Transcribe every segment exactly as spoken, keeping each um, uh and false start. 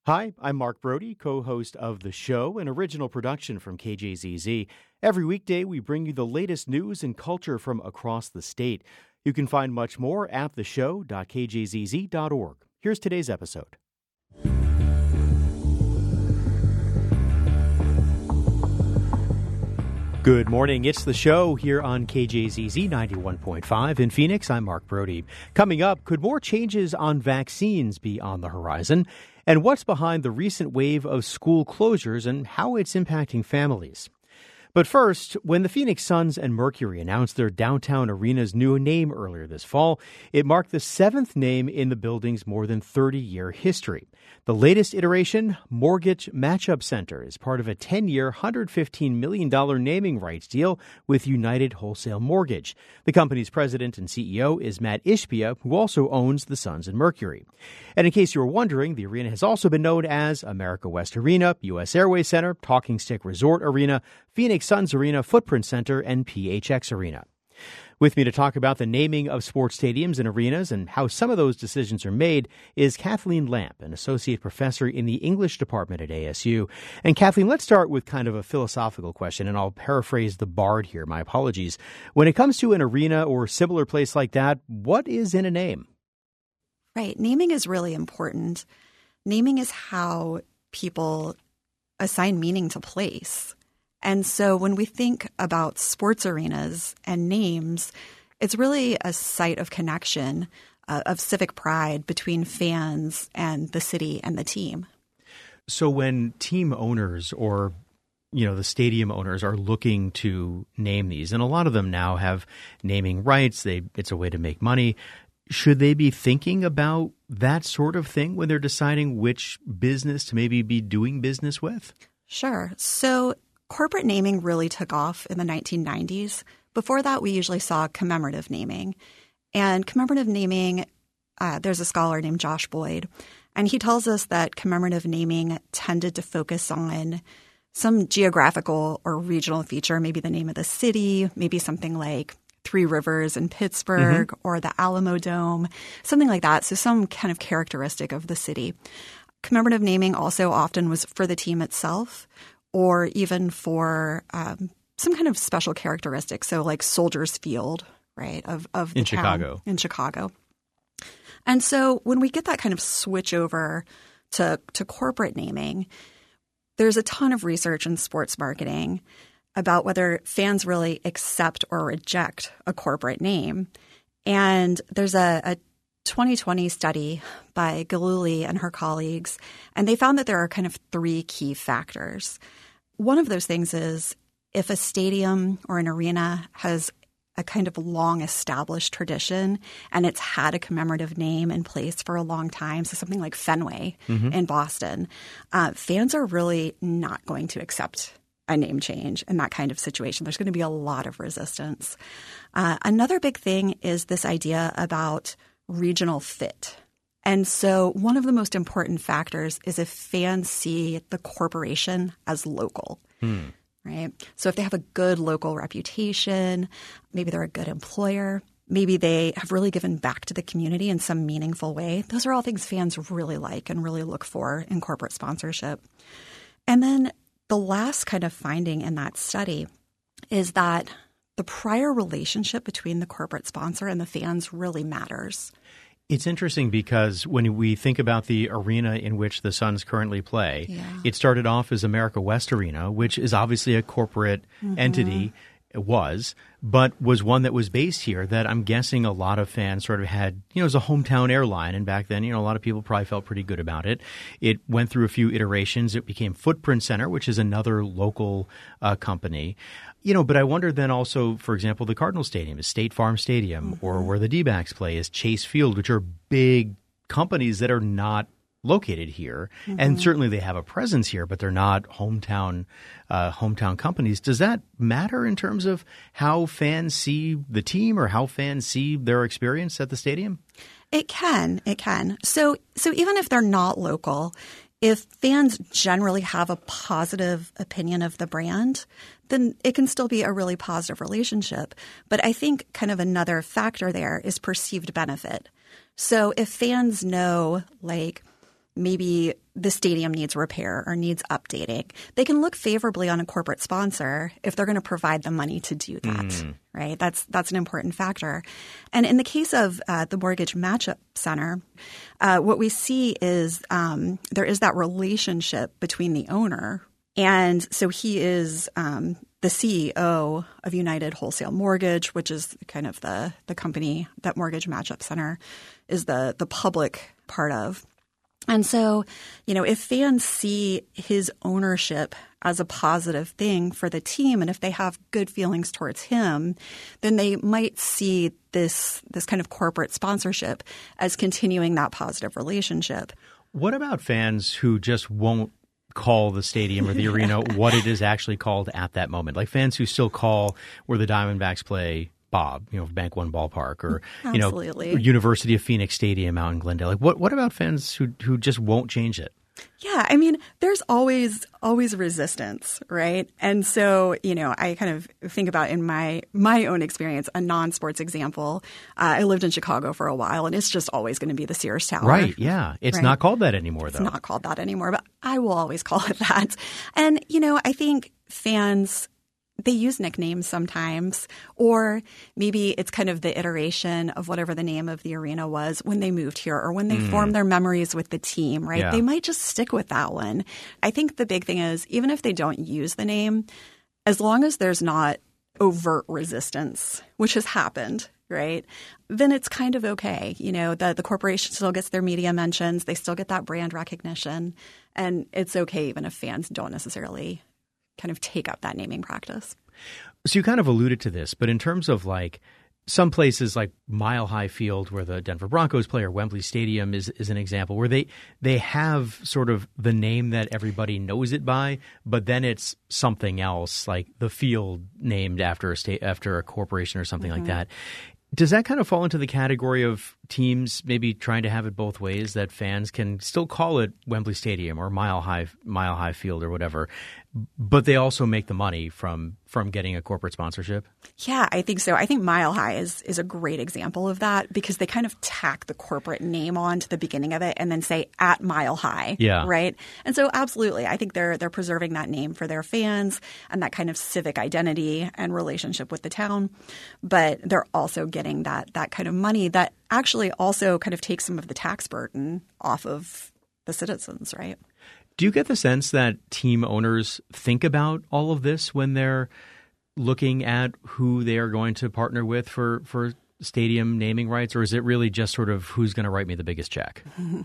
Hi, I'm Mark Brody, co-host of The Show, an original production from K J Z Z. Every weekday, we bring you the latest news and culture from across the state. You can find much more at the show dot k j z z dot org. Here's today's episode. Good morning. It's The Show here on K J Z Z ninety-one point five in Phoenix. I'm Mark Brody. Coming up, could more changes on vaccines be on the horizon? And what's behind the recent wave of school closures and how it's impacting families? But first, when the Phoenix Suns and Mercury announced their downtown arena's new name earlier this fall, it marked the seventh name in the building's more than thirty-year history. The latest iteration, Mortgage Matchup Center, is part of a ten-year, one hundred fifteen million dollars naming rights deal with United Wholesale Mortgage. The company's president and C E O is Matt Ishbia, who also owns the Suns and Mercury. And in case you were wondering, the arena has also been known as America West Arena, U S Airways Center, Talking Stick Resort Arena, Phoenix Suns Arena, Footprint Center, and P H X Arena. With me to talk about the naming of sports stadiums and arenas and how some of those decisions are made is Kathleen Lamp, an associate professor in the English department at A S U. And Kathleen, let's start with kind of a philosophical question, and I'll paraphrase the Bard here. My apologies. When it comes to an arena or similar place like that, what is in a name? Right. Naming is really important. Naming is how people assign meaning to place. And so when we think about sports arenas and names, it's really a site of connection, uh, of civic pride between fans and the city and the team. So when team owners or, you know, the stadium owners are looking to name these, and a lot of them now have naming rights, they it's a way to make money. Should they be thinking about that sort of thing when they're deciding which business to maybe be doing business with? Sure. So corporate naming really took off in the nineteen nineties. Before that, we usually saw commemorative naming. And commemorative naming, uh, there's a scholar named Josh Boyd, and he tells us that commemorative naming tended to focus on some geographical or regional feature, maybe the name of the city, maybe something like Three Rivers in Pittsburgh mm-hmm. or the Alamo Dome, something like that. So some kind of characteristic of the city. Commemorative naming also often was for the team itself, or even for um, some kind of special characteristic. So like Soldiers Field, right, of, of the in town, Chicago. In Chicago. And so when we get that kind of switch over to, to corporate naming, there's a ton of research in sports marketing about whether fans really accept or reject a corporate name. And there's a, a twenty twenty study by Gillooly and her colleagues, and they found that there are kind of three key factors. One of those things is if a stadium or an arena has a kind of long established tradition and it's had a commemorative name in place for a long time, so something like Fenway mm-hmm. in Boston, uh, fans are really not going to accept a name change in that kind of situation. There's going to be a lot of resistance. Uh, another big thing is this idea about regional fit. And so one of the most important factors is if fans see the corporation as local, hmm. right? So if they have a good local reputation, maybe they're a good employer, maybe they have really given back to the community in some meaningful way. Those are all things fans really like and really look for in corporate sponsorship. And then the last kind of finding in that study is that the prior relationship between the corporate sponsor and the fans really matters. It's interesting because when we think about the arena in which the Suns currently play, yeah. it started off as America West Arena, which is obviously a corporate mm-hmm. entity. It was, but was one that was based here that I'm guessing a lot of fans sort of had, you know, as a hometown airline. And back then, you know, a lot of people probably felt pretty good about it. It went through a few iterations. It became Footprint Center, which is another local uh, company. You know, but I wonder then also, for example, the Cardinal Stadium is State Farm Stadium, mm-hmm. or where the D-backs play is Chase Field, which are big companies that are not located here, mm-hmm. and certainly they have a presence here, but they're not hometown uh, hometown companies. Does that matter in terms of how fans see the team or how fans see their experience at the stadium? It can. It can. So, so even if they're not local, if fans generally have a positive opinion of the brand, then it can still be a really positive relationship. But I think kind of another factor there is perceived benefit. So if fans know, like, maybe the stadium needs repair or needs updating, they can look favorably on a corporate sponsor if they're going to provide the money to do that, mm. right? That's that's an important factor. And in the case of uh, the Mortgage Matchup Center, uh, what we see is um, there is that relationship between the owner. And so he is um, the C E O of United Wholesale Mortgage, which is kind of the, the company that Mortgage Matchup Center is the, the public part of. And so, you know, if fans see his ownership as a positive thing for the team, and if they have good feelings towards him, then they might see this this kind of corporate sponsorship as continuing that positive relationship. What about fans who just won't call the stadium or the arena what it is actually called at that moment? Like fans who still call where the Diamondbacks play Bob, you know, Bank One Ballpark, or Absolutely. you know, University of Phoenix Stadium out in Glendale. Like, what what about fans who who just won't change it? Yeah, I mean, there's always always resistance, right? And so, you know, I kind of think about in my my own experience, a non-sports example. Uh, I lived in Chicago for a while, and it's just always going to be the Sears Tower. Right, yeah. It's right? not called that anymore, though. It's not called that anymore, but I will always call it that. And, you know, I think fans, they use nicknames sometimes, or maybe it's kind of the iteration of whatever the name of the arena was when they moved here or when they mm. formed their memories with the team, right? Yeah. They might just stick with that one. I think the big thing is, even if they don't use the name, as long as there's not overt resistance, which has happened, right, then it's kind of okay. You know, the, the corporation still gets their media mentions. They still get that brand recognition. And it's okay even if fans don't necessarily kind of take up that naming practice. So you kind of alluded to this, but in terms of like some places like Mile High Field where the Denver Broncos play, or Wembley Stadium is, is an example where they they have sort of the name that everybody knows it by, but then it's something else, like the field named after a state after a corporation or something mm-hmm. like that. Does that kind of fall into the category of teams maybe trying to have it both ways, that fans can still call it Wembley Stadium or Mile High Mile High Field or whatever, but they also make the money from from getting a corporate sponsorship? Yeah, I think so. I think Mile High is is a great example of that, because they kind of tack the corporate name on to the beginning of it and then say at Mile High. Yeah. Right. And so absolutely, I think they're they're preserving that name for their fans and that kind of civic identity and relationship with the town. But they're also getting that that kind of money that actually also kind of takes some of the tax burden off of the citizens, right? Do you get the sense that team owners think about all of this when they're looking at who they are going to partner with for, for stadium naming rights, or is it really just sort of who's going to write me the biggest check?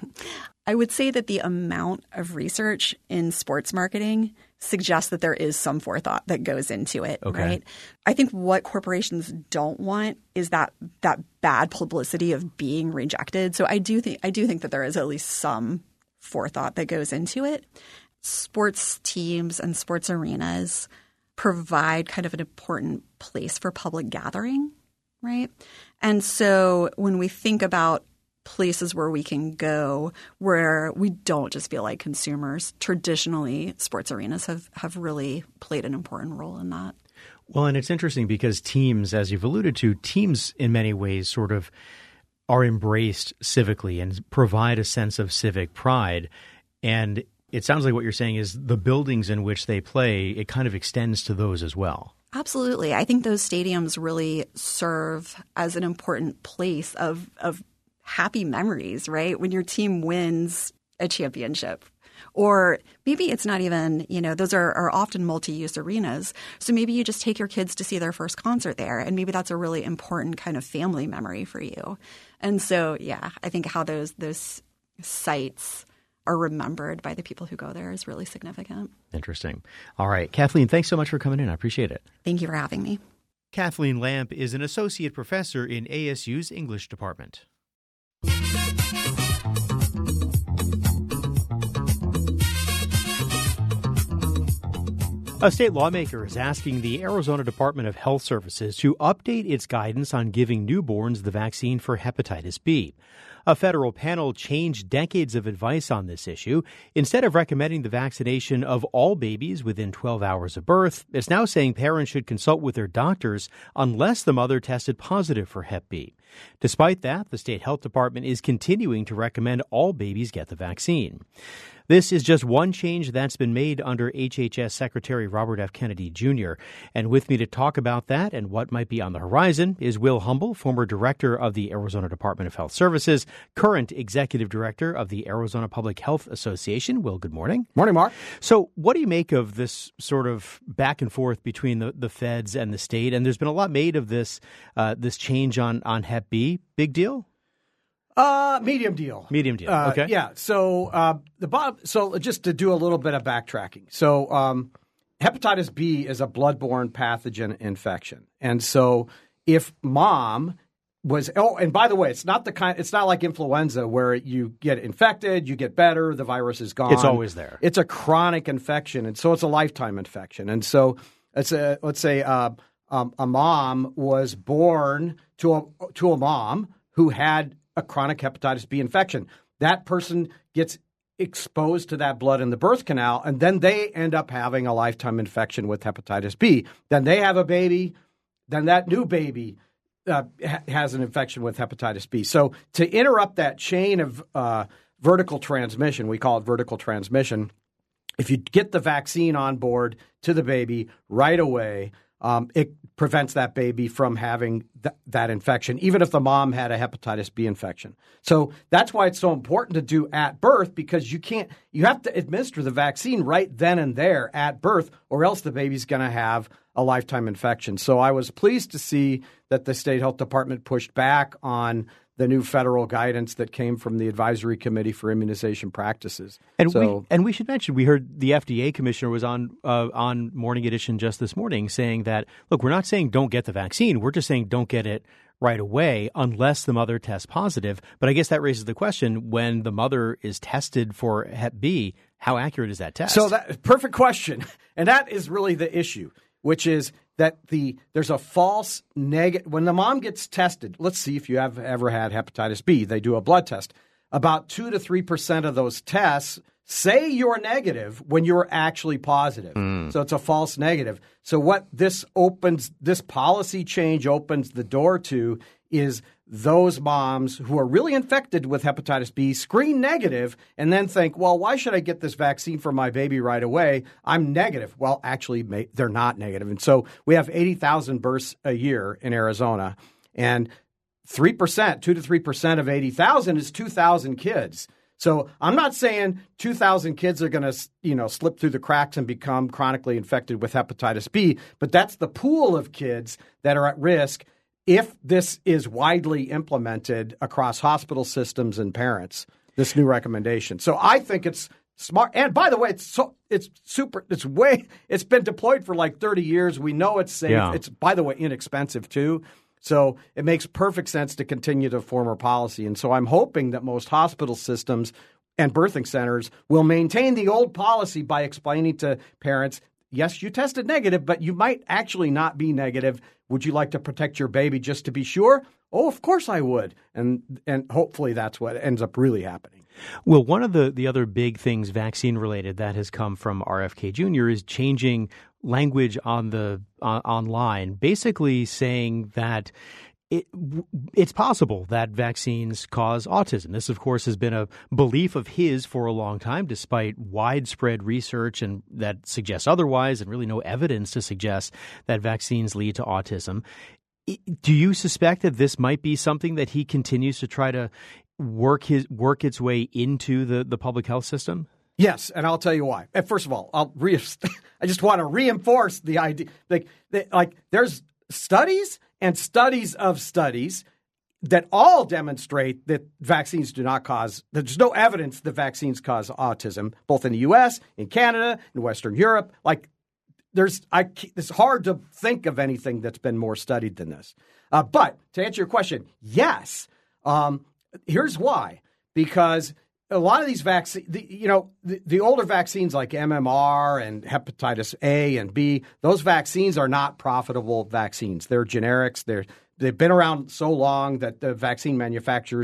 I would say that the amount of research in sports marketing suggests that there is some forethought that goes into it, okay. right? I think what corporations don't want is that that bad publicity of being rejected. So I do think I do think that there is at least some forethought that goes into it. Sports teams and sports arenas provide kind of an important place for public gathering, right? And so when we think about places where we can go where we don't just feel like consumers, traditionally sports arenas have, have really played an important role in that. Well, and it's interesting because teams, as you've alluded to, teams in many ways sort of are embraced civically and provide a sense of civic pride. And it sounds like what you're saying is the buildings in which they play, it kind of extends to those as well. Absolutely. I think those stadiums really serve as an important place of, of happy memories, right? When your team wins a championship. Or maybe it's not even, you know, those are, are often multi-use arenas. So maybe you just take your kids to see their first concert there, and maybe that's a really important kind of family memory for you. And so, yeah, I think how those those sites are remembered by the people who go there is really significant. Interesting. All right. Kathleen, thanks so much for coming in. I appreciate it. Thank you for having me. Kathleen Lamp is an associate professor in A S U's English department. A state lawmaker is asking the Arizona Department of Health Services to update its guidance on giving newborns the vaccine for hepatitis B. A federal panel changed decades of advice on this issue. Instead of recommending the vaccination of all babies within twelve hours of birth, it's now saying parents should consult with their doctors unless the mother tested positive for Hep B. Despite that, the state health department is continuing to recommend all babies get the vaccine. This is just one change that's been made under H H S Secretary Robert F. Kennedy Junior And with me to talk about that and what might be on the horizon is Will Humble, former director of the Arizona Department of Health Services, current executive director of the Arizona Public Health Association. Will, good morning. Morning, Mark. So what do you make of this sort of back and forth between the, the feds and the state? And there's been a lot made of this uh, this change on, on Hep B. Big deal? Uh, medium deal. Medium deal. Uh, okay. Yeah. So uh, the bottom. So just to do a little bit of backtracking. So um, hepatitis B is a bloodborne pathogen infection, and so if mom was oh, and by the way, it's not the kind. It's not like influenza where you get infected, you get better, the virus is gone. It's always there. It's a chronic infection, and so it's a lifetime infection. And so it's a let's say uh, um, a mom was born to a to a mom who had a chronic hepatitis B infection. That person gets exposed to that blood in the birth canal, and then they end up having a lifetime infection with hepatitis B. Then they have a baby. Then that new baby uh, ha- has an infection with hepatitis B. So to interrupt that chain of uh, vertical transmission, we call it vertical transmission, if you get the vaccine on board to the baby right away, Um, it prevents that baby from having th- that infection, even if the mom had a hepatitis B infection. So that's why it's so important to do at birth, because you can't, you have to administer the vaccine right then and there at birth, or else the baby's going to have a lifetime infection. So I was pleased to see that the state health department pushed back on the new federal guidance that came from the Advisory Committee for Immunization Practices. And so, we and we should mention, we heard the F D A commissioner was on uh, on Morning Edition just this morning saying that, look, we're not saying don't get the vaccine. We're just saying don't get it right away unless the mother tests positive. But I guess that raises the question, when the mother is tested for Hep B, how accurate is that test? So that perfect question. And that is really the issue, which is that the there's a false negative. When the mom gets tested, let's see if you have ever had hepatitis B. They do a blood test. About two to three percent of those tests say you're negative when you're actually positive. Mm. So it's a false negative. So what this opens, this policy change opens the door to is those moms who are really infected with hepatitis B screen negative and then think, well, why should I get this vaccine for my baby right away? I'm negative. Well, actually, they're not negative. And so we have eighty thousand births a year in Arizona, and three percent, two to three percent of eighty thousand is two thousand kids. So I'm not saying two thousand kids are going to, you know, slip through the cracks and become chronically infected with hepatitis B, but that's the pool of kids that are at risk if this is widely implemented across hospital systems and parents, this new recommendation. So I think it's smart. And by the way, it's so it's super. It's way. It's been deployed for like thirty years. We know it's safe. Yeah. It's, by the way, inexpensive too. So it makes perfect sense to continue the former policy. And so I'm hoping that most hospital systems and birthing centers will maintain the old policy by explaining to parents, yes, you tested negative, but you might actually not be negative. Would you like to protect your baby just to be sure? Oh, of course I would. And and hopefully that's what ends up really happening. Well, one of the, the other big things vaccine related that has come from R F K Junior is changing language on the uh, online, basically saying that It, it's possible that vaccines cause autism. This, of course, has been a belief of his for a long time, despite widespread research and that suggests otherwise, and really no evidence to suggest that vaccines lead to autism. Do you suspect that this might be something that he continues to try to work his work its way into the, the public health system? Yes, and I'll tell you why. And first of all, I'll re- I just want to reinforce the idea, like, like there's studies and studies of studies that all demonstrate that vaccines do not cause, there's no evidence that vaccines cause autism, both in the U S, in Canada, in Western Europe. Like, there's, I, it's hard to think of anything that's been more studied than this. Uh, but to answer your question, yes. Um, here's why. Because a lot of these vaccines, the, you know, the, the older vaccines like M M R and hepatitis A and B, those vaccines are not profitable vaccines. They're generics. They're, they've been around so long that the vaccine manufacturers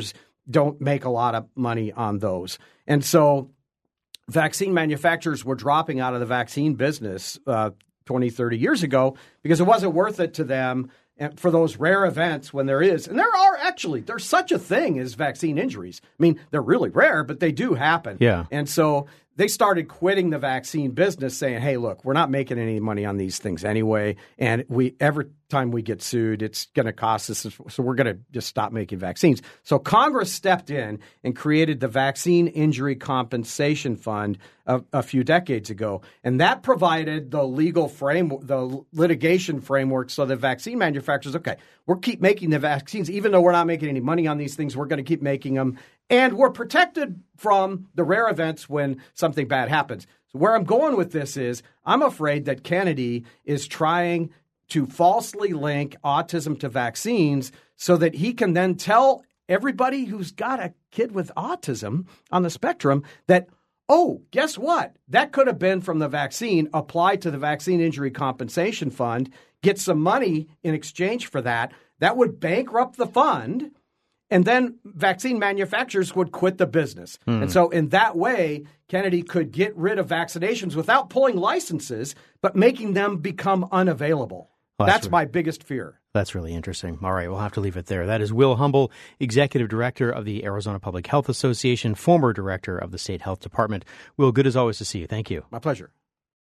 don't make a lot of money on those. And so vaccine manufacturers were dropping out of the vaccine business uh, twenty, thirty years ago because it wasn't worth it to them for those rare events when there is. And there are actually, there's such a thing as vaccine injuries. I mean, they're really rare, but they do happen. Yeah. And so they started quitting the vaccine business saying, hey, look, we're not making any money on these things anyway. And we every time we get sued, it's going to cost us. So we're going to just stop making vaccines. So Congress stepped in and created the Vaccine Injury Compensation Fund a, a few decades ago. And that provided the legal framework, the litigation framework so that vaccine manufacturers, okay, we'll keep making the vaccines. Even though we're not making any money on these things, we're going to keep making them. And we're protected from the rare events when something bad happens. So where I'm going with this is I'm afraid that Kennedy is trying to falsely link autism to vaccines so that he can then tell everybody who's got a kid with autism on the spectrum that, oh, guess what? That could have been from the vaccine. Apply to the Vaccine Injury Compensation Fund, get some money in exchange for that. That would bankrupt the fund. And then vaccine manufacturers would quit the business. Hmm. And so in that way, Kennedy could get rid of vaccinations without pulling licenses, but making them become unavailable. Well, that's that's really, my biggest fear. That's really interesting. All right, we'll have to leave it there. That is Will Humble, Executive Director of the Arizona Public Health Association, former Director of the State Health Department. Will, good as always to see you. Thank you. My pleasure.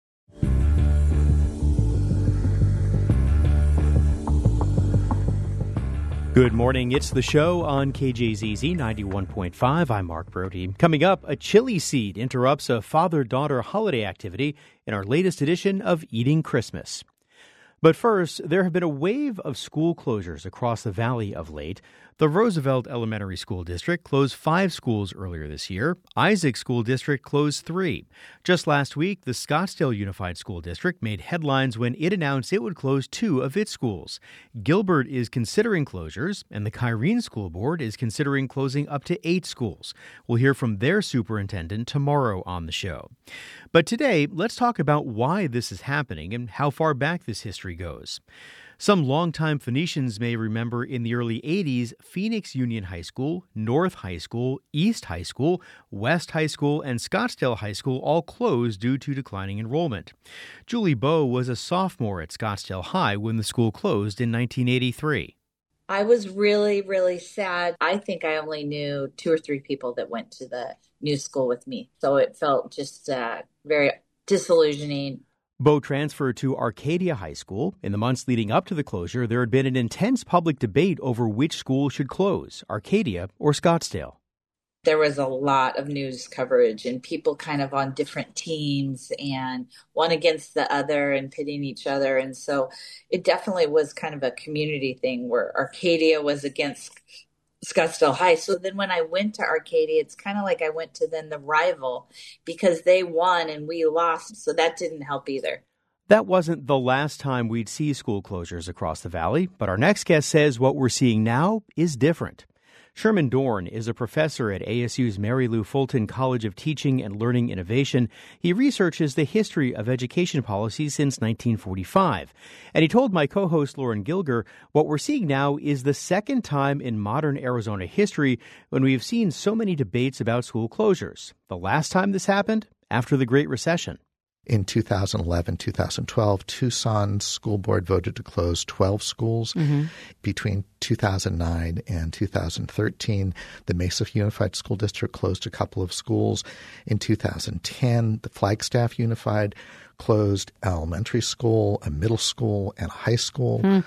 Good morning. It's The Show on K J Z Z ninety-one point five. I'm Mark Brody. Coming up, a chili seed interrupts a father-daughter holiday activity in our latest edition of Eating Christmas. But first, there have been a wave of school closures across the valley of late. The Roosevelt Elementary School District closed five schools earlier this year. Isaac School District closed three. Just last week, the Scottsdale Unified School District made headlines when it announced it would close two of its schools. Gilbert is considering closures, and the Kyrene School Board is considering closing up to eight schools. We'll hear from their superintendent tomorrow on the show. But today, let's talk about why this is happening and how far back this history goes. Some longtime Phoenicians may remember in the early eighties, Phoenix Union High School, North High School, East High School, West High School, and Scottsdale High School all closed due to declining enrollment. Julie Bowe was a sophomore at Scottsdale High when the school closed in nineteen eighty-three. I was really, really sad. I think I only knew two or three people that went to the new school with me. So it felt just uh, very disillusioning. Bowe transferred to Arcadia High School. In the months leading up to the closure, there had been an intense public debate over which school should close, Arcadia or Scottsdale. There was a lot of news coverage and people kind of on different teams and one against the other and pitting each other. And so it definitely was kind of a community thing where Arcadia was against Scottsdale High. So then when I went to Arcadia, it's kind of like I went to then the rival because they won and we lost. So that didn't help either. That wasn't the last time we'd see school closures across the valley, but our next guest says what we're seeing now is different. Sherman Dorn is a professor at A S U's Mary Lou Fulton College of Teaching and Learning Innovation. He researches the history of education policy since nineteen forty-five. And he told my co-host Lauren Gilger, what we're seeing now is the second time in modern Arizona history when we've seen so many debates about school closures. The last time this happened, after the Great Recession. In two thousand eleven, two thousand twelve, Tucson School Board voted to close twelve schools. Mm-hmm. Between two thousand nine and two thousand thirteen, the Mesa Unified School District closed a couple of schools. In two thousand ten, the Flagstaff Unified closed elementary school, a middle school, and a high school. Mm.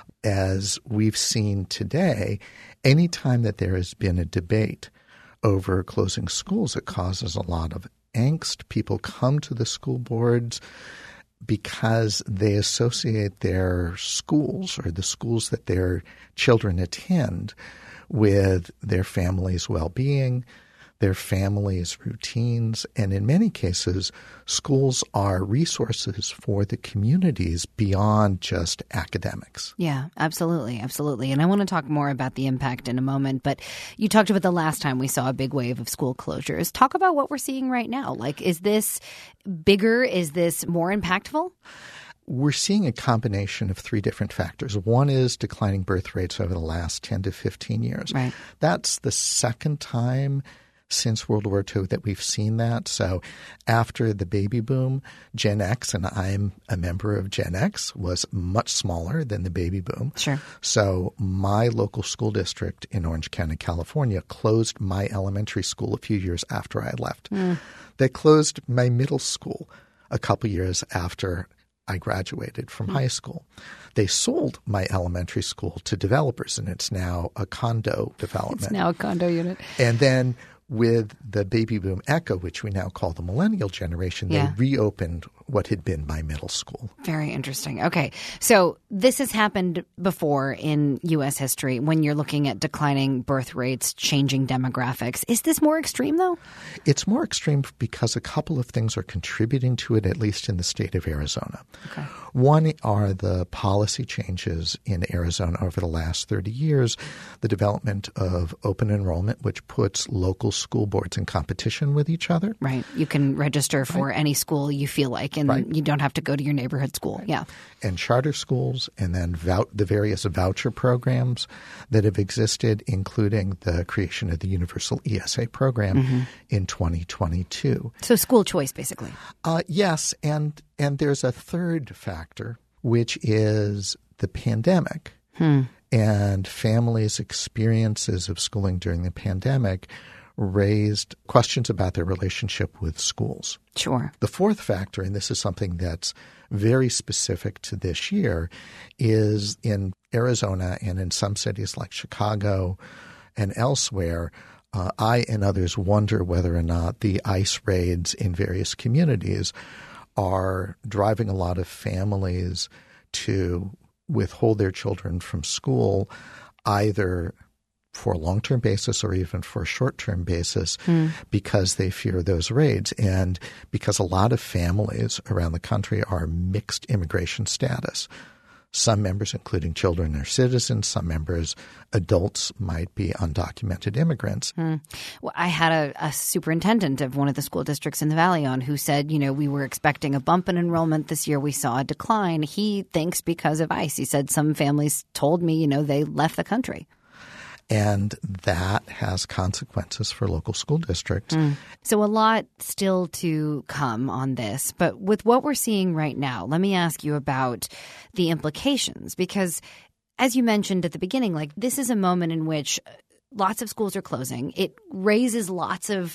As we've seen today, any time that there has been a debate over closing schools, it causes a lot of angst. People come to the school boards because they associate their schools or the schools that their children attend with their family's well-being, their family's routines, and in many cases, schools are resources for the communities beyond just academics. Yeah, absolutely, absolutely. And I want to talk more about the impact in a moment, but you talked about the last time we saw a big wave of school closures. Talk about what we're seeing right now. Like, is this bigger? Is this more impactful? we're seeing a combination of three different factors. One is declining birth rates over the last ten to fifteen years. Right. That's the second time since World War Two that we've seen that. So after the baby boom, Gen X, and I'm a member of Gen X, was much smaller than the baby boom. Sure. So my local school district in Orange County, California, closed my elementary school a few years after I left. Mm. They closed my middle school a couple years after I graduated from mm. high school. They sold my elementary school to developers, and it's now a condo development. It's now a condo unit. And then with the baby boom echo, which we now call the millennial generation, yeah. they reopened what had been my middle school. Very interesting. Okay. So this has happened before in U S history when you're looking at declining birth rates, changing demographics. Is this more extreme, though? It's more extreme because a couple of things are contributing to it, at least in the state of Arizona. Okay. One are the policy changes in Arizona over the last thirty years, the development of open enrollment, which puts local school boards in competition with each other. Right. You can register for right. any school you feel like, and right. you don't have to go to your neighborhood school. Right. Yeah. And charter schools, and then vou- the various voucher programs that have existed, including the creation of the Universal E S A program mm-hmm. in twenty twenty-two. So school choice, basically. Uh, yes. And, and there's a third factor, which is the pandemic. Hmm. And families' experiences of schooling during the pandemic raised questions about their relationship with schools. Sure. The fourth factor, and this is something that's very specific to this year, is in Arizona and in some cities like Chicago and elsewhere, uh, I and others wonder whether or not the ICE raids in various communities are driving a lot of families to withhold their children from school, either for a long-term basis or even for a short-term basis mm. because they fear those raids, and because a lot of families around the country are mixed immigration status. Some members, including children, are citizens. Some members, adults, might be undocumented immigrants. Hmm. Well, I had a, a superintendent of one of the school districts in the Valley on who said, you know, we were expecting a bump in enrollment this year. We saw a decline. He thinks because of ICE. He said some families told me, you know, they left the country. And that has consequences for local school districts. Mm. So a lot still to come on this. But with what we're seeing right now, let me ask you about the implications. Because as you mentioned at the beginning, like this is a moment in which lots of schools are closing. It raises lots of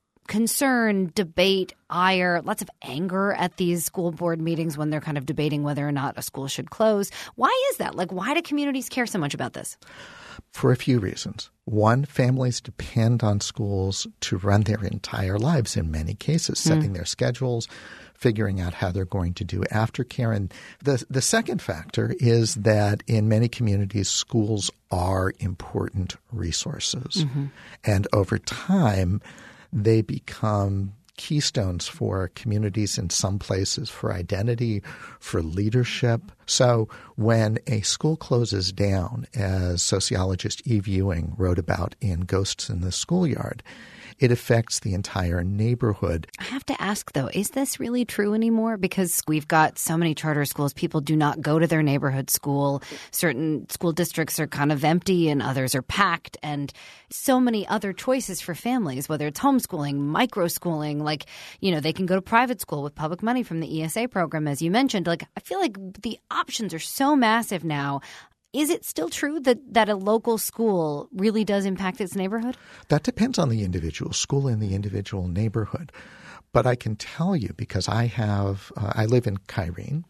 concern, debate, ire, lots of anger at these school board meetings when they're kind of debating whether or not a school should close. Why is that? Like, why do communities care so much about this? For a few reasons. One, families depend on schools to run their entire lives in many cases, setting mm. their schedules, figuring out how they're going to do aftercare. And the, the second factor is that in many communities, schools are important resources. Mm-hmm. And over time, they become keystones for communities in some places, for identity, for leadership. So when a school closes down, as sociologist Eve Ewing wrote about in Ghosts in the Schoolyard, it affects the entire neighborhood. I have to ask, though, is this really true anymore? Because we've got so many charter schools. People do not go to their neighborhood school. Certain school districts are kind of empty and others are packed. And so many other choices for families, whether it's homeschooling, micro-schooling, like, you know, they can go to private school with public money from the E S A program, as you mentioned. Like, I feel like the options are so massive now. Is it still true that, that a local school really does impact its neighborhood? That depends on the individual school and the individual neighborhood. But I can tell you, because I have uh, – I live in Kyrene,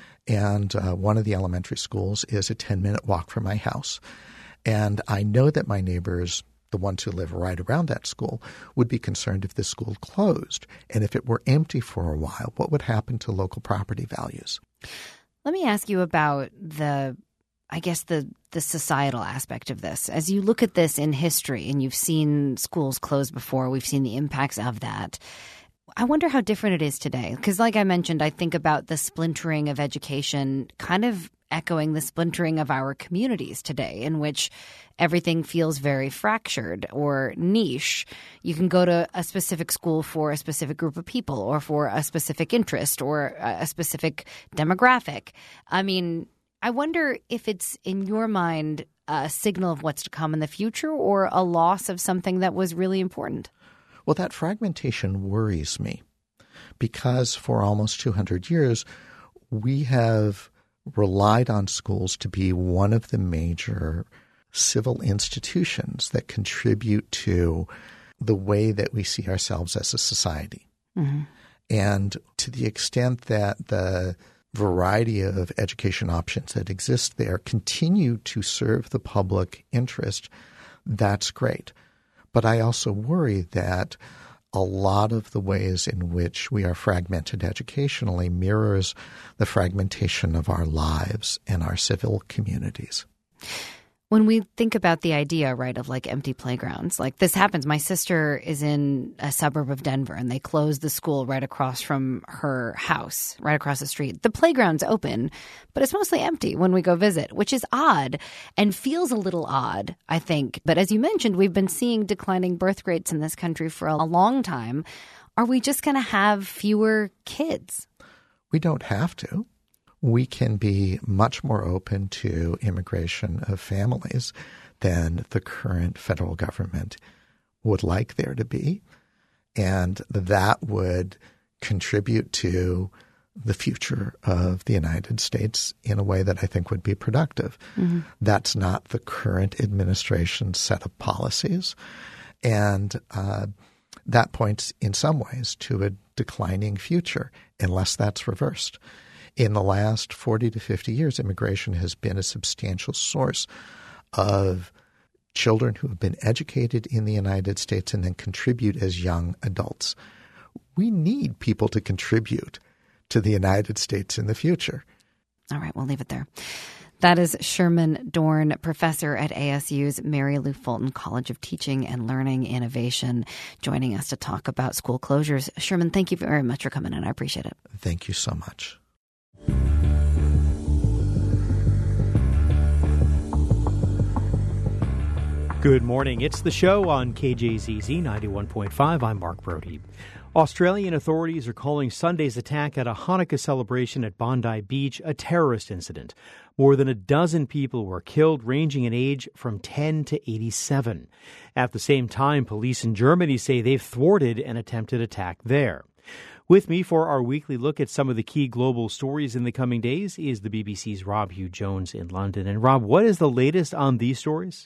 and uh, one of the elementary schools is a ten-minute walk from my house. And I know that my neighbors, the ones who live right around that school, would be concerned if the school closed. And if it were empty for a while, what would happen to local property values? Let me ask you about the – I guess the the societal aspect of this. As you look at this in history and you've seen schools close before, we've seen the impacts of that. I wonder how different it is today. Because like I mentioned, I think about the splintering of education kind of echoing the splintering of our communities today, in which everything feels very fractured or niche. You can go to a specific school for a specific group of people or for a specific interest or a specific demographic. I mean, I wonder if it's, in your mind, a signal of what's to come in the future or a loss of something that was really important. Well, that fragmentation worries me because for almost two hundred years, we have relied on schools to be one of the major civil institutions that contribute to the way that we see ourselves as a society. Mm-hmm. And to the extent that the variety of education options that exist there continue to serve the public interest, that's great. But I also worry that a lot of the ways in which we are fragmented educationally mirrors the fragmentation of our lives and our civil communities. When we think about the idea, right, of like empty playgrounds, like this happens. My sister is in a suburb of Denver and they closed the school right across from her house, right across the street. The playground's open, but it's mostly empty when we go visit, which is odd and feels a little odd, I think. But as you mentioned, we've been seeing declining birth rates in this country for a long time. Are we just going to have fewer kids? We don't have to. We can be much more open to immigration of families than the current federal government would like there to be. And that would contribute to the future of the United States in a way that I think would be productive. Mm-hmm. That's not the current administration's set of policies. And uh, that points in some ways to a declining future unless that's reversed. In the last forty to fifty years, immigration has been a substantial source of children who have been educated in the United States and then contribute as young adults. We need people to contribute to the United States in the future. All right, we'll leave it there. That is Sherman Dorn, professor at A S U's Mary Lou Fulton College of Teaching and Learning Innovation, joining us to talk about school closures. Sherman, thank you very much for coming in. I appreciate it. Thank you so much. Good morning. It's the show on K J Z Z ninety-one point five. I'm Mark Brody. Australian authorities are calling Sunday's attack at a Hanukkah celebration at Bondi Beach a terrorist incident. More than a dozen people were killed, ranging in age from ten to eighty-seven. At the same time, police in Germany say they've thwarted an attempted attack there. With me for our weekly look at some of the key global stories in the coming days is the B B C's Rob Hugh-Jones in London. And Rob, what is the latest on these stories?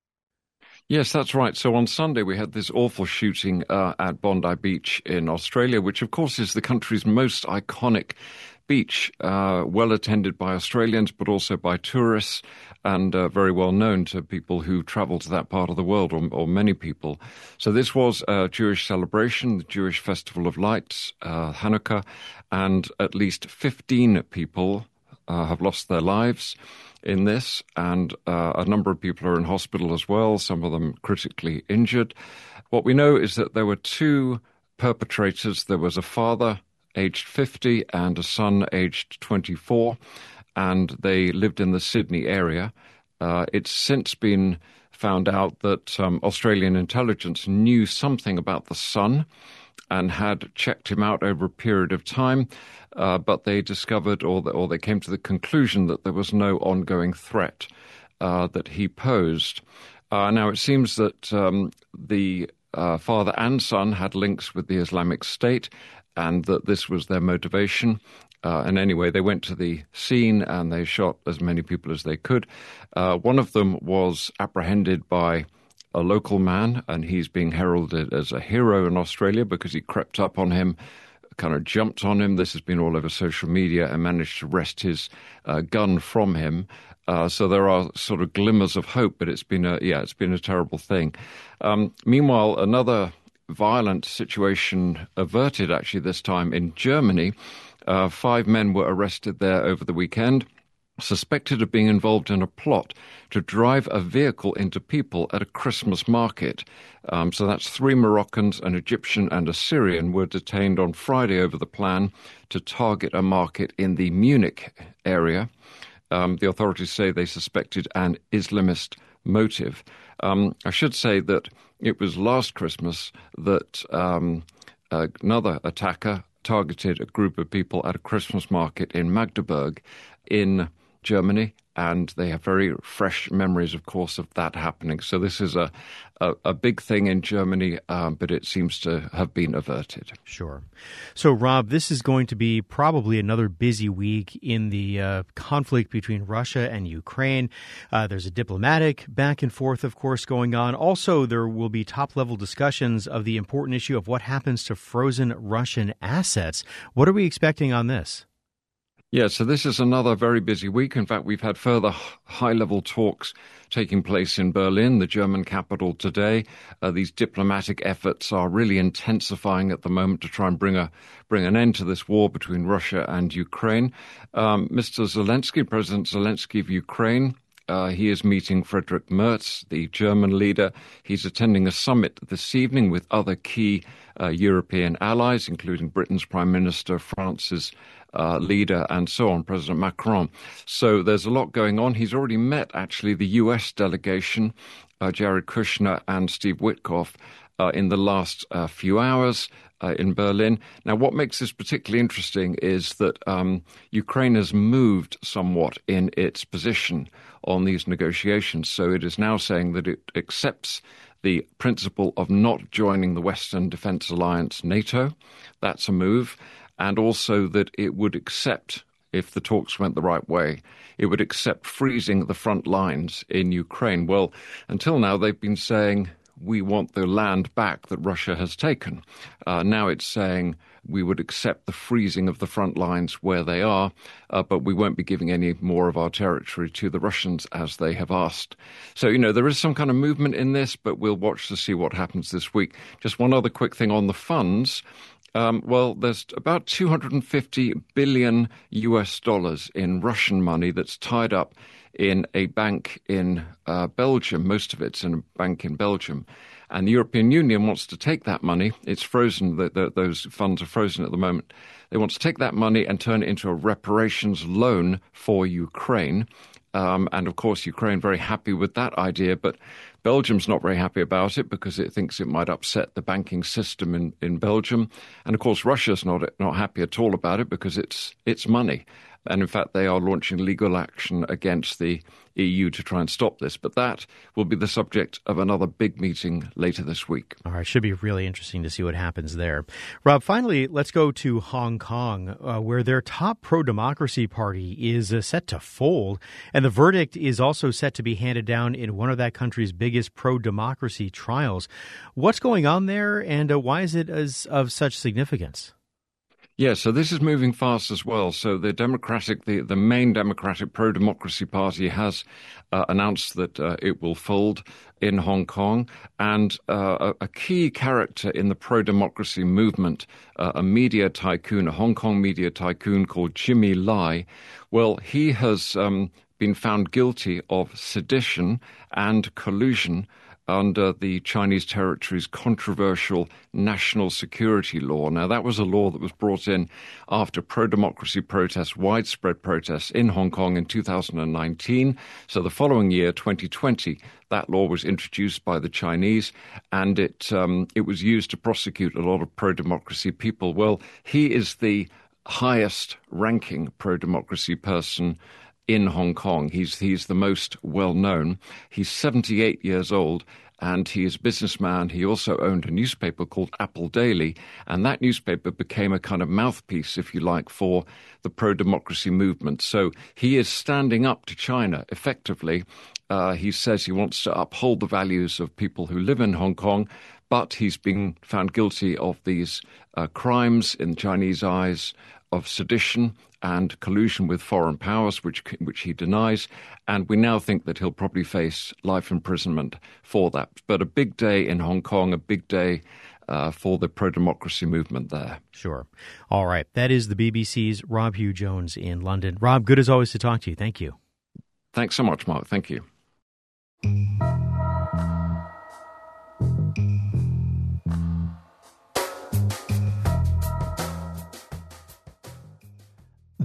Yes, that's right. So on Sunday, we had this awful shooting uh, at Bondi Beach in Australia, which, of course, is the country's most iconic beach, uh, well attended by Australians, but also by tourists, and uh, very well known to people who travel to that part of the world, or, or many people. So this was a Jewish celebration, the Jewish Festival of Lights, uh, Hanukkah, and at least fifteen people uh, have lost their lives in this, and uh, a number of people are in hospital as well, some of them critically injured. What we know is that there were two perpetrators. There was a father aged fifty and a son aged twenty-four, and they lived in the Sydney area. Uh, it's since been found out that um, Australian intelligence knew something about the son and had checked him out over a period of time, uh, but they discovered or, the, or they came to the conclusion that there was no ongoing threat uh, that he posed. Uh, now, it seems that um, the uh, father and son had links with the Islamic State, and that this was their motivation. Uh, and anyway, they went to the scene and they shot as many people as they could. Uh, one of them was apprehended by a local man, and he's being heralded as a hero in Australia because he crept up on him, kind of jumped on him. This has been all over social media, and managed to wrest his uh, gun from him. Uh, so there are sort of glimmers of hope, but it's been a yeah, it's been a terrible thing. Um, meanwhile, another violent situation averted, actually, this time in Germany. Uh, five men were arrested there over the weekend, suspected of being involved in a plot to drive a vehicle into people at a Christmas market. Um, so that's three Moroccans, an Egyptian and a Syrian were detained on Friday over the plan to target a market in the Munich area. Um, the authorities say they suspected an Islamist motive. Um, I should say that it was last Christmas that um, another attacker targeted a group of people at a Christmas market in Magdeburg in Germany, and they have very fresh memories, of course, of that happening. So this is a, a, a big thing in Germany, um, but it seems to have been averted. Sure. So, Rob, this is going to be probably another busy week in the uh, conflict between Russia and Ukraine. Uh, there's a diplomatic back and forth, of course, going on. Also, there will be top-level discussions of the important issue of what happens to frozen Russian assets. What are we expecting on this? Yeah, so this is another very busy week. In fact, we've had further high-level talks taking place in Berlin, the German capital, today. Uh, these diplomatic efforts are really intensifying at the moment to try and bring a bring an end to this war between Russia and Ukraine. Um, Mister Zelensky, President Zelensky of Ukraine, Uh, he is meeting Friedrich Merz, the German leader. He's attending a summit this evening with other key uh, European allies, including Britain's Prime Minister, France's uh, leader, and so on, President Macron. So there's a lot going on. He's already met, actually, the U S delegation, uh, Jared Kushner and Steve Witkoff, uh, in the last uh, few hours. Uh, in Berlin. Now, what makes this particularly interesting is that um, Ukraine has moved somewhat in its position on these negotiations. So it is now saying that it accepts the principle of not joining the Western Defence Alliance, NATO. That's a move. And also that it would accept, if the talks went the right way, it would accept freezing the front lines in Ukraine. Well, until now, they've been saying, we want the land back that Russia has taken. Uh, now it's saying we would accept the freezing of the front lines where they are, uh, but we won't be giving any more of our territory to the Russians as they have asked. So, you know, there is some kind of movement in this, but we'll watch to see what happens this week. Just one other quick thing on the funds. Um, well, there's about two hundred fifty billion U S dollars in Russian money that's tied up in a bank in uh, Belgium. Most of it's in a bank in Belgium. And the European Union wants to take that money. It's frozen. The, the, those funds are frozen at the moment. They want to take that money and turn it into a reparations loan for Ukraine. Um, and, of course, Ukraine very happy with that idea. But Belgium's not very happy about it because it thinks it might upset the banking system in, in Belgium. And, of course, Russia's not not happy at all about it because it's it's money. And in fact, they are launching legal action against the E U to try and stop this. But that will be the subject of another big meeting later this week. All right. Should be really interesting to see what happens there. Rob, finally, let's go to Hong Kong, uh, where their top pro-democracy party is uh, set to fold. And the verdict is also set to be handed down in one of that country's biggest pro-democracy trials. What's going on there, and uh, why is it as, of such significance? Yeah, so this is moving fast as well. So the Democratic, the, the main Democratic pro-democracy party has uh, announced that uh, it will fold in Hong Kong. And uh, a, a key character in the pro-democracy movement, uh, a media tycoon, a Hong Kong media tycoon called Jimmy Lai, well, he has um, been found guilty of sedition and collusion under the Chinese territory's controversial national security law. Now, that was a law that was brought in after pro-democracy protests, widespread protests in Hong Kong in two thousand nineteen. So the following year, twenty twenty, that law was introduced by the Chinese, and it um, it was used to prosecute a lot of pro-democracy people. Well, he is the highest-ranking pro-democracy person in Hong Kong. He's he's the most well-known. He's seventy-eight years old, and he is a businessman. He also owned a newspaper called Apple Daily, and that newspaper became a kind of mouthpiece, if you like, for the pro-democracy movement. So he is standing up to China effectively. Uh, he says he wants to uphold the values of people who live in Hong Kong, but he's been found guilty of these uh, crimes in Chinese eyes of sedition and collusion with foreign powers, which which he denies. And we now think that he'll probably face life imprisonment for that. But a big day in Hong Kong, a big day uh, for the pro-democracy movement there. Sure. All right. That is the B B C's Rob Hugh-Jones in London. Rob, good as always to talk to you. Thank you. Thanks so much, Mark. Thank you.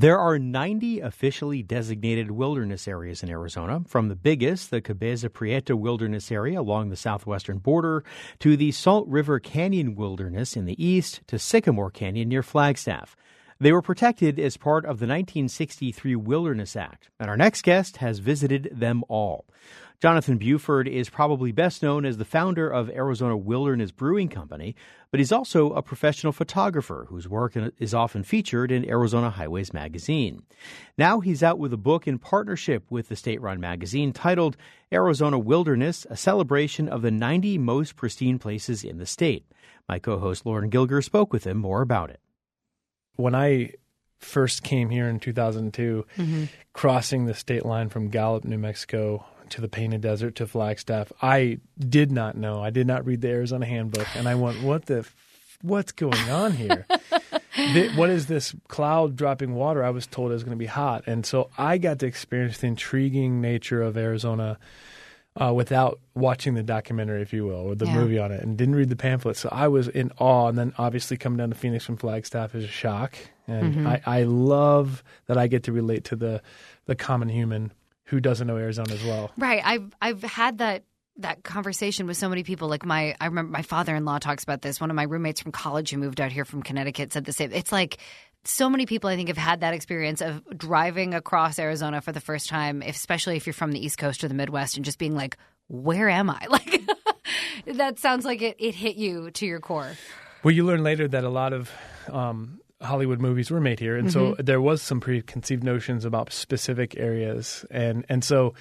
There are ninety officially designated wilderness areas in Arizona, from the biggest, the Cabeza Prieta Wilderness Area along the southwestern border, to the Salt River Canyon Wilderness in the east, to Sycamore Canyon near Flagstaff. They were protected as part of the nineteen sixty-three Wilderness Act, and our next guest has visited them all. Jonathan Buford is probably best known as the founder of Arizona Wilderness Brewing Company, but he's also a professional photographer whose work is often featured in Arizona Highways magazine. Now he's out with a book in partnership with the state-run magazine titled Arizona Wilderness, a celebration of the ninety most pristine places in the state. My co-host Lauren Gilger spoke with him more about it. When I first came here in two thousand two, mm-hmm. crossing the state line from Gallup, New Mexico, to the Painted Desert, to Flagstaff, I did not know. I did not read the Arizona Handbook, and I went, "What the? F- what's going on here? the, what is this cloud dropping water?" I was told it was going to be hot, and so I got to experience the intriguing nature of Arizona uh, without watching the documentary, if you will, or the yeah. movie on it, and didn't read the pamphlet. So I was in awe, and then obviously coming down to Phoenix from Flagstaff is a shock, and mm-hmm. I, I love that I get to relate to the the common human who doesn't know Arizona as well. Right. I've I've had that that conversation with so many people. Like my, I remember my father-in-law talks about this. One of my roommates from college who moved out here from Connecticut said the same. It's like so many people, I think, have had that experience of driving across Arizona for the first time, especially if you're from the East Coast or the Midwest, and just being like, where am I? Like that sounds like it, it hit you to your core. Well, you learn later that a lot of um, Hollywood movies were made here. And mm-hmm. so there was some preconceived notions about specific areas. And, and so,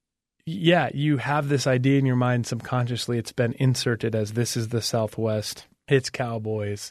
yeah, you have this idea in your mind subconsciously. It's been inserted as this is the Southwest. It's cowboys.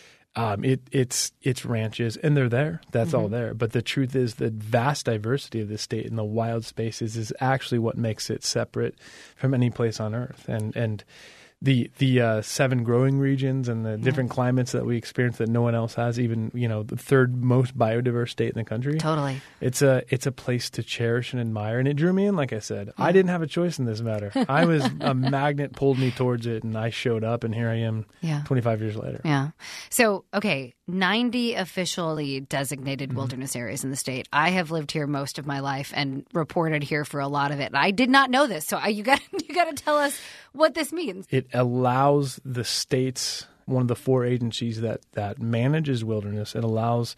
Um, it, it's it's ranches, and they're there. That's mm-hmm. all there. But the truth is the vast diversity of the state and the wild spaces is actually what makes it separate from any place on earth. And and the the uh, seven growing regions and the different yeah. climates that we experience that no one else has, even, you know, the third most biodiverse state in the country. Totally. It's a it's a place to cherish and admire. And it drew me in, like I said. Yeah. I didn't have a choice in this matter. I was a magnet pulled me towards it, and I showed up, and here I am yeah. twenty-five years later. Yeah. So, okay, ninety officially designated mm-hmm. wilderness areas in the state. I have lived here most of my life and reported here for a lot of it. I did not know this. So I, you got you got to tell us what this means. It allows the states, one of the four agencies that, that manages wilderness, it allows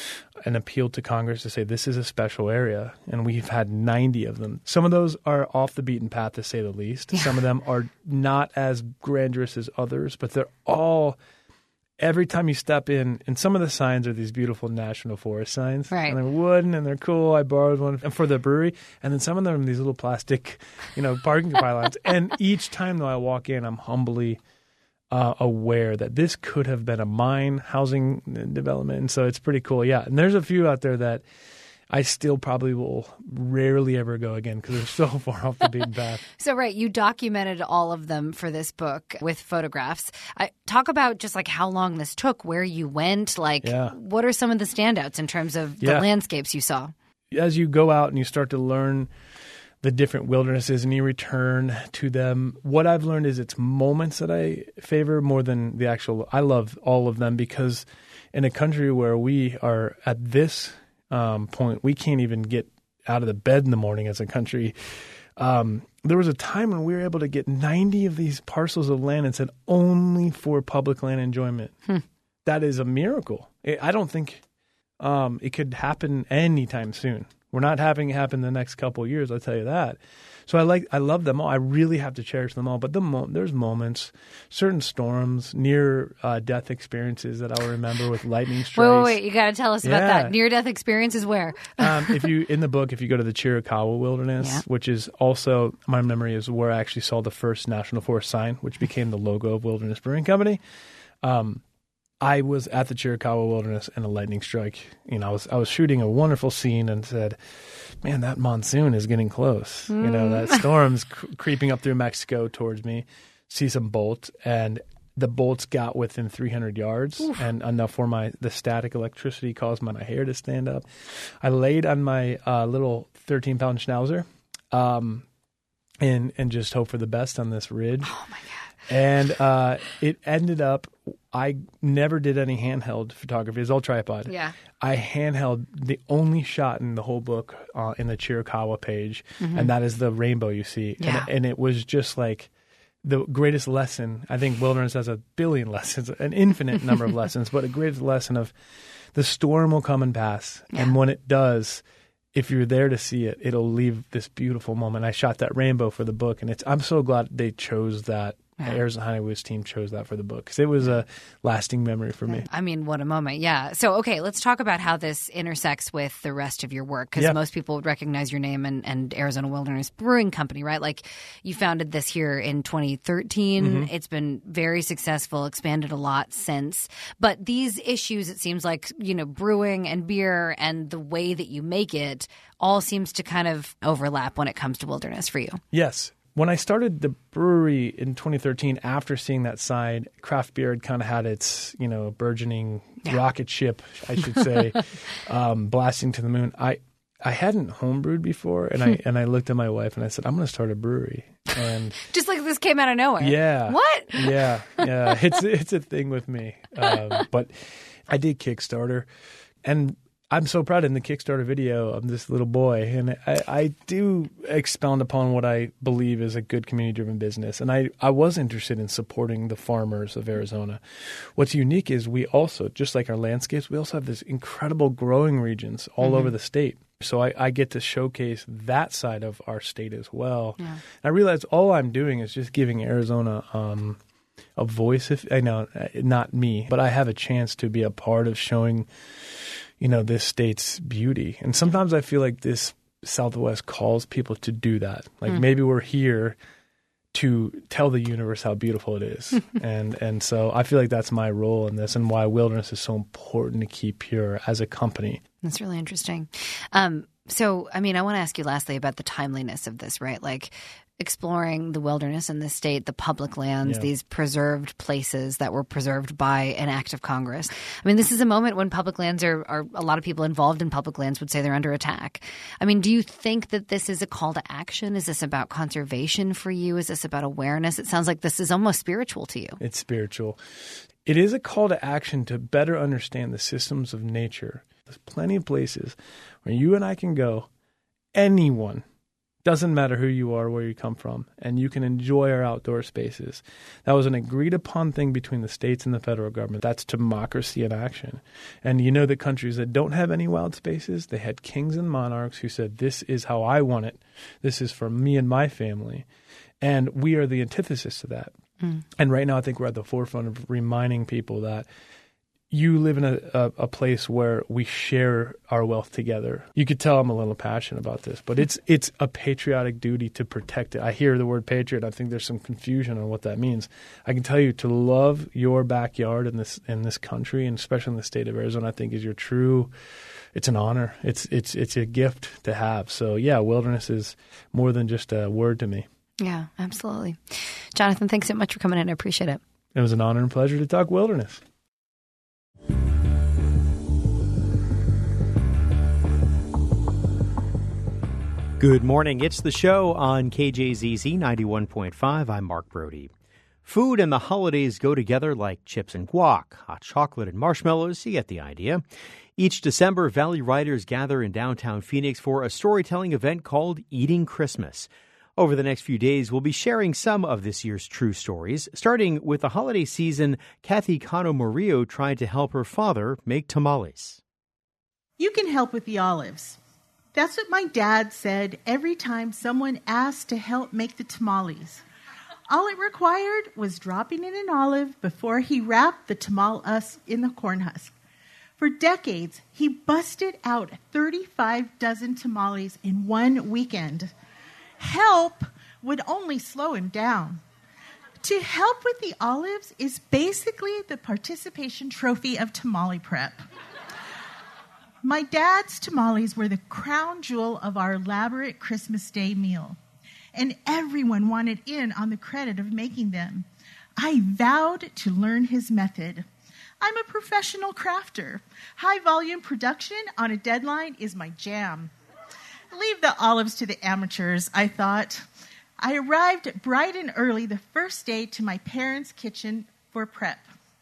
an appeal to Congress to say this is a special area, and we've had ninety of them. Some of those are off the beaten path, to say the least. Yeah. Some of them are not as grandiose as others, but they're all – every time you step in, and some of the signs are these beautiful national forest signs. Right. And they're wooden and they're cool. I borrowed one for the brewery. And then some of them are these little plastic, you know, parking pylons. And each time, though, I walk in, I'm humbly uh, aware that this could have been a mine, housing development. And so it's pretty cool. Yeah. And there's a few out there that I still probably will rarely ever go again because they're so far off the beaten path. So, right, you documented all of them for this book with photographs. I, talk about just like how long this took, where you went, like yeah. what are some of the standouts in terms of yeah. the landscapes you saw? As you go out and you start to learn the different wildernesses and you return to them, what I've learned is it's moments that I favor more than the actual. I love all of them because in a country where we are at this Um, point, we can't even get out of the bed in the morning as a country. Um, there was a time when we were able to get ninety of these parcels of land and said only for public land enjoyment. Hmm. That is a miracle. I don't think um, it could happen anytime soon. We're not having it happen the next couple of years, I'll tell you that. So I like, I love them all. I really have to cherish them all. But the mo- there's moments, certain storms, near uh, death experiences that I'll remember with lightning strikes. Wait, wait, wait. You got to tell us yeah. about that. Near death experiences where? um, if you in the book, if you go to the Chiricahua Wilderness, yeah. which is also my memory is where I actually saw the first National Forest sign, which became the logo of Wilderness Brewing Company. Um, I was at the Chiricahua Wilderness and a lightning strike. You know, I was I was shooting a wonderful scene and said, "Man, that monsoon is getting close. Mm. You know, that storm's cr- creeping up through Mexico towards me." See some bolts, and the bolts got within three hundred yards, Oof. and enough for my the static electricity caused my hair to stand up. I laid on my uh, little thirteen pound schnauzer, um, and and just hope for the best on this ridge. Oh my god! And uh, it ended up I never did any handheld photography. It was all tripod. Yeah. I handheld the only shot in the whole book uh, in the Chiricahua page, Mm-hmm. and that is the rainbow you see. Yeah. And, and it was just like the greatest lesson. I think wilderness has a billion lessons, an infinite number of lessons, but a greatest lesson of the storm will come and pass. Yeah. And when it does, if you're there to see it, it'll leave this beautiful moment. I shot that rainbow for the book, and it's I'm so glad they chose that. Yeah. Arizona Honeywood's team chose that for the book because it was a lasting memory for me. I mean, what a moment. Yeah. So, okay, let's talk about how this intersects with the rest of your work because Yeah. most people would recognize your name and, and Arizona Wilderness Brewing Company, right? Like you founded this here in twenty thirteen. Mm-hmm. It's been very successful, expanded a lot since. But these issues, it seems like, you know, brewing and beer and the way that you make it all seems to kind of overlap when it comes to wilderness for you. Yes. When I started the brewery in twenty thirteen, after seeing that sign, craft beer had kind of had its, you know, burgeoning Yeah. rocket ship, I should say, um, blasting to the moon. I, I hadn't homebrewed before, and I and I looked at my wife and I said, "I'm going to start a brewery." And Just like this came out of nowhere. yeah, What? yeah, yeah, it's it's a thing with me. Um, but I did Kickstarter, and I'm so proud in the Kickstarter video of this little boy, and I, I do expound upon what I believe is a good community-driven business. And I, I was interested in supporting the farmers of Arizona. What's unique is we also, just like our landscapes, we also have this incredible growing regions all Mm-hmm. over the state. So I, I get to showcase that side of our state as well. Yeah. And I realize all I'm doing is just giving Arizona um, a voice. If I know, not me, but I have a chance to be a part of showing you know, this state's beauty. And sometimes I feel like this Southwest calls people to do that. Like Mm. maybe we're here to tell the universe how beautiful it is. and and so I feel like that's my role in this and why wilderness is so important to keep pure as a company. That's really interesting. Um, so, I mean, I want to ask you lastly about the timeliness of this, right? Like exploring the wilderness in this state, the public lands, Yeah. these preserved places that were preserved by an act of Congress. I mean, this is a moment when public lands are, are a lot of people involved in public lands would say they're under attack. I mean, do you think that this is a call to action? Is this about conservation for you? Is this about awareness? It sounds like this is almost spiritual to you. It's spiritual. It is a call to action to better understand the systems of nature. There's plenty of places where you and I can go, anyone, doesn't matter who you are, where you come from, and you can enjoy our outdoor spaces. That was an agreed upon thing between the states and the federal government. That's democracy in action. And you know the countries that don't have any wild spaces, they had kings and monarchs who said, this is how I want it. This is for me and my family. And we are the antithesis to that. Mm. And right now I think we're at the forefront of reminding people that you live in a, a, a place where we share our wealth together. You could tell I'm a little passionate about this, but it's it's a patriotic duty to protect it. I hear the word patriot. I think there's some confusion on what that means. I can tell you to love your backyard in this in this country, and especially in the state of Arizona, I think is your true. It's an honor. It's it's it's a gift to have. So yeah, wilderness is more than just a word to me. Yeah, absolutely. Jonathan, thanks so much for coming in. I appreciate it. It was an honor and pleasure to talk wilderness. Good morning. It's the show on K J Z Z ninety-one point five. I'm Mark Brody. Food and the holidays go together like chips and guac, hot chocolate and marshmallows. You get the idea. Each December, Valley Writers gather in downtown Phoenix for a storytelling event called Eating Christmas. Over the next few days, we'll be sharing some of this year's true stories. Starting with the holiday season, Kathy Cano Murillo tried to help her father make tamales. You can help with the olives. That's what my dad said every time someone asked to help make the tamales. All it required was dropping in an olive before he wrapped the tamal husk in the corn husk. For decades, he busted out thirty-five dozen tamales in one weekend. Help would only slow him down. To help with the olives is basically the participation trophy of tamale prep. My dad's tamales were the crown jewel of our elaborate Christmas Day meal, and everyone wanted in on the credit of making them. I vowed to learn his method. I'm a professional crafter. High-volume production on a deadline is my jam. Leave the olives to the amateurs, I thought. I arrived bright and early the first day to my parents' kitchen for prep.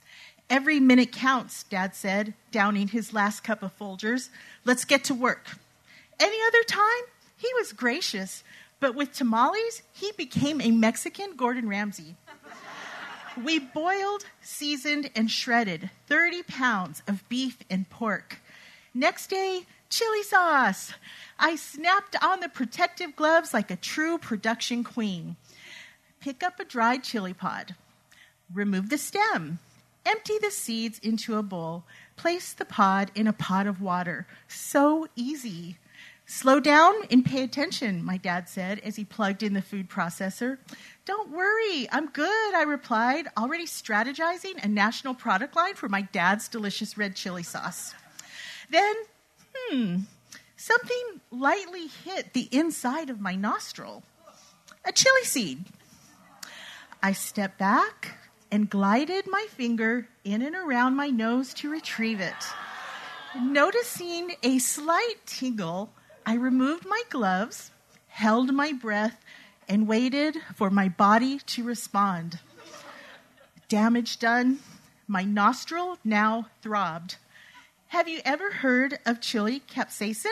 Every minute counts, Dad said, downing his last cup of Folgers. Let's get to work. Any other time, he was gracious, but with tamales, he became a Mexican Gordon Ramsay. We boiled, seasoned, and shredded thirty pounds of beef and pork. Next day, chili sauce. I snapped on the protective gloves like a true production queen. Pick up a dried chili pod. Remove the stem. Empty the seeds into a bowl. Place the pod in a pot of water. So easy. Slow down and pay attention, my dad said as he plugged in the food processor. Don't worry, I'm good, I replied, already strategizing a national product line for my dad's delicious red chili sauce. Then, hmm, something lightly hit the inside of my nostril. A chili seed. I stepped back and glided my finger in and around my nose to retrieve it. Noticing a slight tingle, I removed my gloves, held my breath, and waited for my body to respond. Damage done. My nostril now throbbed. Have you ever heard of chili capsaicin?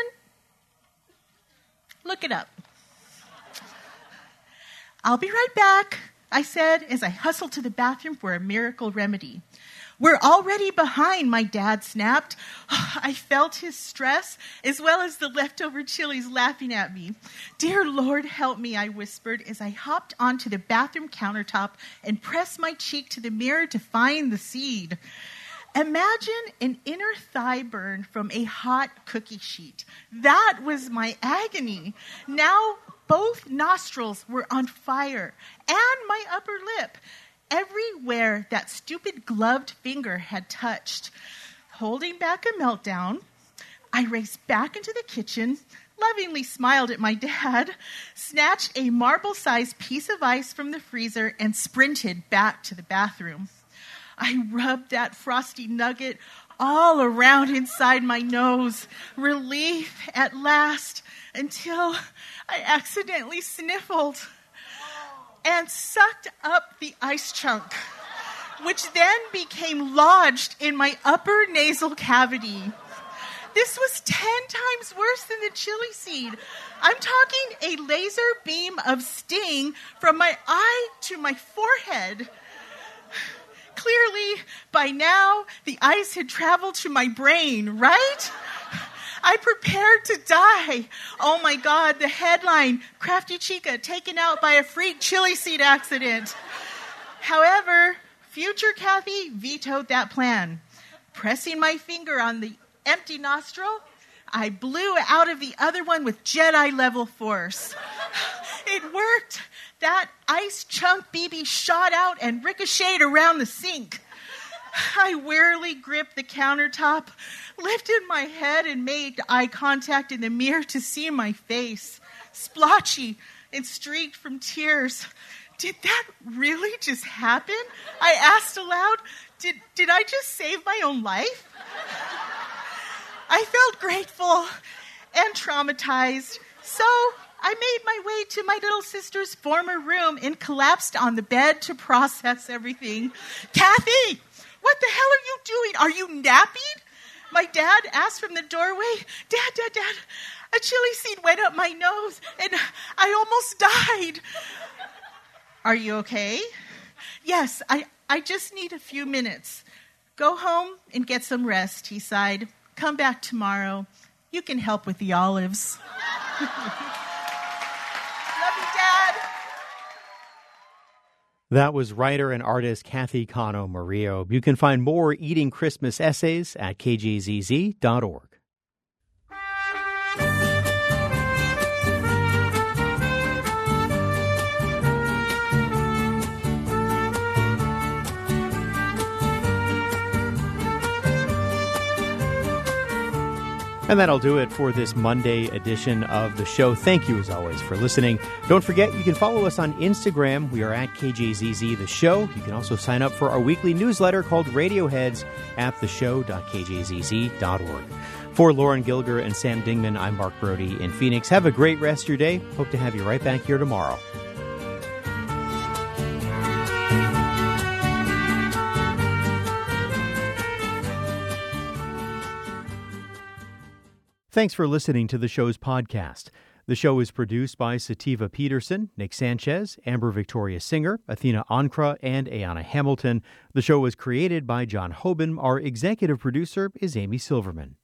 Look it up. I'll be right back, I said as I hustled to the bathroom for a miracle remedy. We're already behind, my dad snapped. I felt his stress as well as the leftover chilies laughing at me. Dear Lord, help me, I whispered as I hopped onto the bathroom countertop and pressed my cheek to the mirror to find the seed. Imagine an inner thigh burn from a hot cookie sheet. That was my agony. Now both nostrils were on fire and my upper lip. Everywhere that stupid gloved finger had touched. Holding back a meltdown, I raced back into the kitchen, lovingly smiled at my dad, snatched a marble-sized piece of ice from the freezer, and sprinted back to the bathroom. I rubbed that frosty nugget all around inside my nose, relief at last, until I accidentally sniffled and sucked up the ice chunk, which then became lodged in my upper nasal cavity. This was ten times worse than the chili seed. I'm talking a laser beam of sting from my eye to my forehead. Clearly, by now, the ice had traveled to my brain, right? I prepared to die. Oh my God, the headline, Crafty Chica taken out by a freak chili seed accident. However, future Kathy vetoed that plan. Pressing my finger on the empty nostril, I blew out of the other one with Jedi-level force. It worked. That ice chunk B B shot out and ricocheted around the sink. I wearily gripped the countertop, lifted my head, and made eye contact in the mirror to see my face, splotchy and streaked from tears. Did that really just happen? I asked aloud. Did, did I just save my own life? I felt grateful and traumatized, so I made my way to my little sister's former room and collapsed on the bed to process everything. Kathy, what the hell are you doing? Are you napping? My dad asked from the doorway. Dad, Dad, Dad, a chili seed went up my nose and I almost died. Are you okay? Yes, I, I just need a few minutes. Go home and get some rest, he sighed. Come back tomorrow. You can help with the olives. Love you, Dad. That was writer and artist Kathy Cano Murillo. You can find more Eating Christmas essays at k j z z dot org. And that'll do it for this Monday edition of the show. Thank you, as always, for listening. Don't forget, you can follow us on Instagram. We are at K J Z Z The Show. You can also sign up for our weekly newsletter called Radioheads at the show dot k j z z dot org. For Lauren Gilger and Sam Dingman, I'm Mark Brody in Phoenix. Have a great rest of your day. Hope to have you right back here tomorrow. Thanks for listening to the show's podcast. The show is produced by Sativa Peterson, Nick Sanchez, Amber Victoria Singer, Athena Ankra, and Ayana Hamilton. The show was created by John Hoban. Our executive producer is Amy Silverman.